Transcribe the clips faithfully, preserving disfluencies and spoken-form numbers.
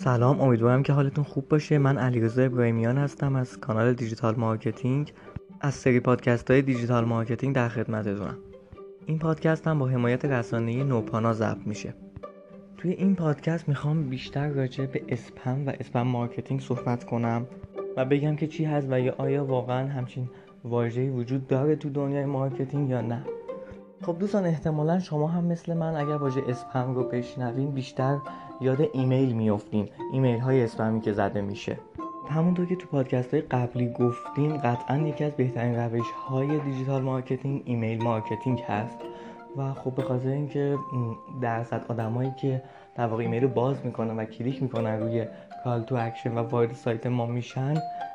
سلام، امیدوارم که حالتون خوب باشه. من علیرضا ابراهیمیان هستم از کانال دیجیتال مارکتینگ. از سری پادکست های دیجیتال مارکتینگ در خدمتتونم. این پادکست هم با حمایت رسانه‌ای نوپانا ضبط میشه. توی این پادکست میخوام بیشتر راجع به اسپم و اسپم مارکتینگ صحبت کنم و بگم که چی هست و یا آیا واقعا همچین واژه‌ای وجود داره تو دنیای مارکتینگ یا نه. خب دوستان، احتمالاً شما هم مثل من اگر واژه اسپم رو بشنوین بیشتر یاد ایمیل میافتین، ایمیل های اسپمی که زده میشه. همونطور که تو پادکست های قبلی گفتیم، قطعاً یکی از بهترین روش های دیجیتال مارکتینگ ایمیل مارکتینگ هست و خب به خاطر اینکه درصد آدمایی که در واقع ایمیل رو باز میکنن و کلیک میکنن روی کال تو اکشن و وارد سایت ما میشن،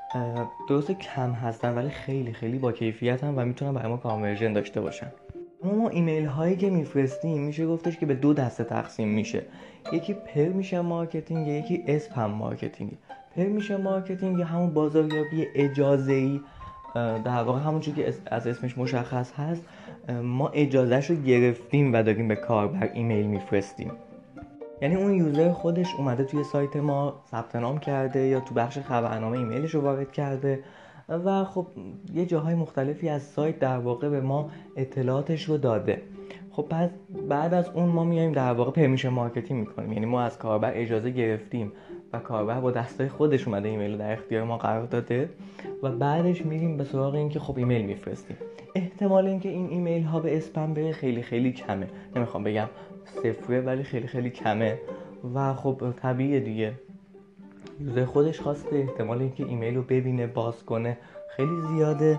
درسته کم هستن ولی خیلی خیلی با کیفیتن و میتونن برای ما کانورژن داشته باشن. اما ایمیل هایی که میفرستیم میشه گفتش که به دو دسته تقسیم میشه. یکی پرمیشن مارکتینگ، یکی اسپم مارکتینگ. پرمیشن مارکتینگ همون بازاریابی اجازه‌ای، در واقع همونجوری که از اسمش مشخص هست، ما اجازهش رو گرفتیم و داریم به کاربر ایمیل میفرستیم. یعنی اون یوزر خودش اومده توی سایت ما ثبت نام کرده یا تو بخش خبرنامه ایمیلش رو وارد کرده و خب یه جاهای مختلفی از سایت در واقع به ما اطلاعاتش رو داده. خب پس بعد از اون ما میایم در واقع پرمیشن مارکتینگ میکنیم. یعنی ما از کاربر اجازه گرفتیم و کاربر با دستای خودش اومده ایمیل رو در اختیار ما قرار داده و بعدش میریم به سراغ این که خب ایمیل میفرستیم. احتمال اینکه این ایمیل ها به اسپم بره خیلی خیلی کمه. نمیخوام بگم صفره ولی خیلی خیلی کمه و خب طبیعیه دیگه. یوزر خودش خواسته، احتمال اینکه ایمیل رو ببینه باز کنه خیلی زیاده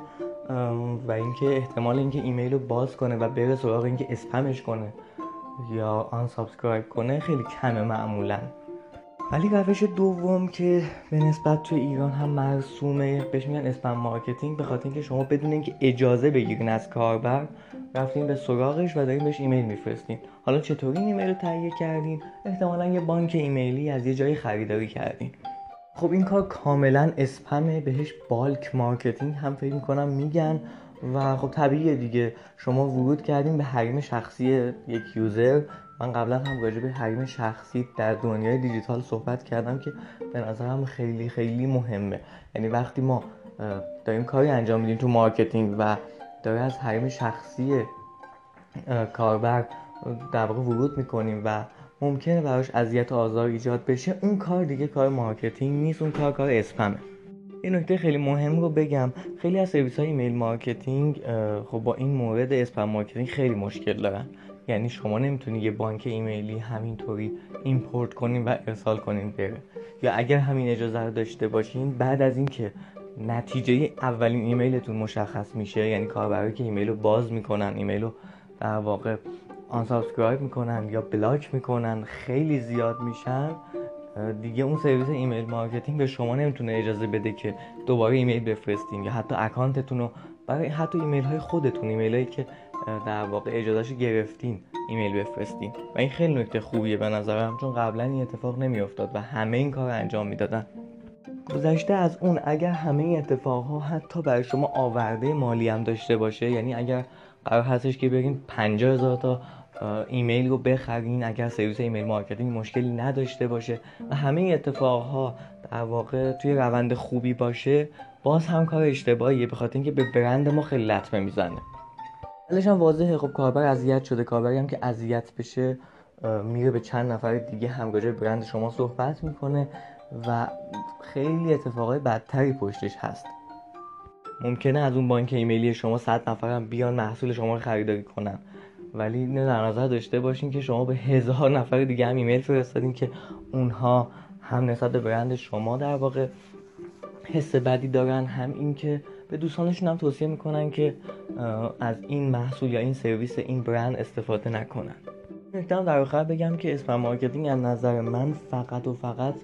و اینکه احتمال اینکه ایمیل رو باز کنه و بره سراغ اینکه اسپمش کنه یا آن سابسکرایب کنه خیلی کمه معمولا. ولی روش دوم که به نسبت توی ایران هم مرسومه بهش میگن اسپم مارکتینگ، به خاطر اینکه شما بدون اینکه اجازه بگیرین از کاربر رفتین به سراغش و دارین بهش ایمیل میفرستین. حالا چطوری این ایمیل رو تهیه کردین؟ احتمالاً یه بانک ایمیلی از یه جای خریداری کردین. خب این کار کاملا اسپمه، بهش بالک مارکتینگ هم فکر میکنم میگن و خب طبیعیه دیگه. شما ورود کردین به حریم شخصی یک یوزر. من قبلا هم راجع به حریم شخصی در دنیای دیجیتال صحبت کردم که به نظرم خیلی خیلی مهمه. یعنی وقتی ما داریم کاری انجام میدیم تو مارکتینگ و داره از حریم شخصی کاربر در واقع ورود میکنیم و ممکنه براش اذیت و آزار ایجاد بشه، اون کار دیگه کار مارکتینگ نیست، اون کار کار اسپمه. این نکته خیلی مهم رو بگم، خیلی از سرویس های ایمیل مارکتینگ خب با این مورد اسپم مارکتینگ خیلی مشکل دارن. یعنی شما نمیتونی یه بانک ایمیلی همینطوری ایمپورت کنین و ارسال کنین بره، یا اگر همین اجازه رو داشته باشین بعد از این که نتیجه اولین ایمیلتون مشخص میشه، یعنی کاربرایی که ایمیل رو باز میکنن، ایمیل رو در واقع آن سابسکرایب میکنن یا بلاک میکنن، خیلی زیاد میشن، دیگه اون سرویس ایمیل مارکتینگ به شما نمیتونه اجازه بده که دوباره ایمیل بفرستین یا حتی اکانتتون رو برای حتی ایمیل های خودتون، ایمیل هایی که در واقع اجازهشو گرفتین، ایمیل بفرستین. و این خیلی نکته خوبیه به نظرم، چون قبلا این اتفاق نمیافتاد و همه این کار انجام میدادن. گذشته از اون، اگر همه این اتفاقها حتی برای شما آورده مالی هم داشته باشه، یعنی اگر قرار هستش که برین پنجاه هزار تا ایمیل رو بخرین، اگر سرویس ایمیل مارکتینگ مشکلی نداشته باشه و همه این اتفاقها در واقع توی روند خوبی باشه، باز هم کار اشتباهیه، به خاطر اینکه به برند ما خیلی لطمه میزنه. حالش هم واضحه. خب کاربر اذیت شده، کاربری هم که اذیت بشه میره به چند نفر دیگه هم راجع به برند شما صحبت میکنه و خیلی اتفاقای بدتری پشتش هست. ممکنه از اون بانک ایمیلی شما صد نفر هم بیان محصول شما رو خریداری کنن، ولی اینو در نظر داشته باشین که شما به هزار نفر دیگه هم ایمیل فرستادین که اونها هم نسبت به برند شما در واقع حس بدی دارن، هم این که به دوستانشون هم توصیه میکنن که از این محصول یا این سرویس این برند استفاده نکنن. نکته در آخر بگم که اسپم مارکتینگ از نظر من فقط و فقط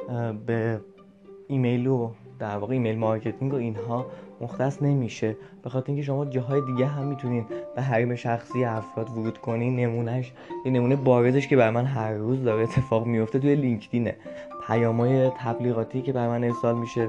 به ایمیل و در واقع ایمیل مارکتینگ و اینها مختص نمیشه، به خاطر اینکه شما جاهای دیگه هم میتونین به حریم شخصی افراد ورود کنین. نمونهش یه نمونه بارزش که بر من هر روز داره اتفاق میفته توی لینکدینه، پیام‌های تبلیغاتی که بر من ارسال میشه.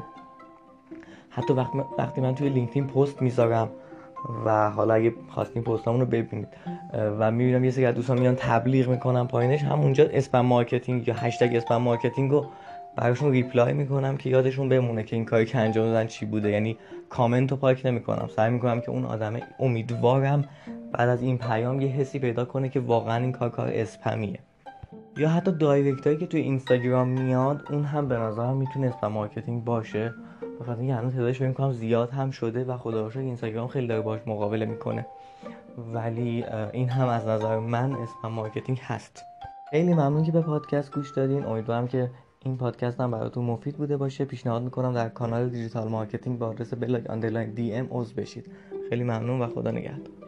حتی وقتی وقتی من توی لینکدین پست میذارم و حالا اگه خواستین پستامون رو ببینید و میبینم یه سری از دوستان میان تبلیغ میکنن پایینش، همونجا اسپم مارکتینگ یا هشتگ اسپم مارکتینگ رو براشون ریپلای میکنم که یادشون بمونه که این کاری که انجام دادن چی بوده. یعنی کامنت رو پاک نمیکنم، سعی میکنم که اون آدمه، امیدوارم بعد از این پیام یه حسی پیدا کنه که واقعا این کار کار اسپمیه. یا حتی دایرکتایی که توی اینستاگرام میاد، اون هم به نظرم میتونه اسپم مارکتینگ باشه، بخاطر اینکه هنوز تعدادش فکر می‌کنم زیاد هم شده و خدا رو شکر اینستاگرام خیلی داره باهاش مقابله میکنه، ولی این هم از نظر من اسپم مارکتینگ هست. خیلی ممنون که به پادکست گوش دادین. امیدوارم که این پادکست هم براتون مفید بوده باشه. پیشنهاد میکنم در کانال دیجیتال مارکتینگ با آدرس بلاگ آندرلاین دی ام عضو بشید. خیلی ممنون و خدا نگهدار.